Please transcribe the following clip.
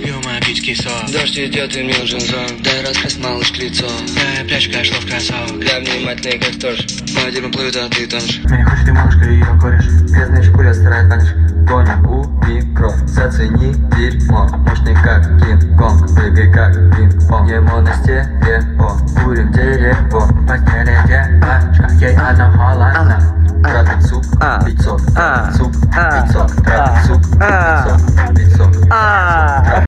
пьем апички сок. Дождь идет и мне нужен зонт. Дай раскрась, малыш, лицо. Твоя прячка шло в кроссовок. Для внимательный как торж. Мадина плывет, а ты тонешь. Меня хочет ты малышка и ее кореш. Грязная чекуля старает ваниш. Гоним у микро. Зацени дерьмо. Мощный как Кинг-Конг. Прыгай как пинг-понг. Ему на стерео. Курим дерево. Постели девочка. Ей одна холодна. Тратить суп 500. Тратить суп 500. Тратить суп 500. 500.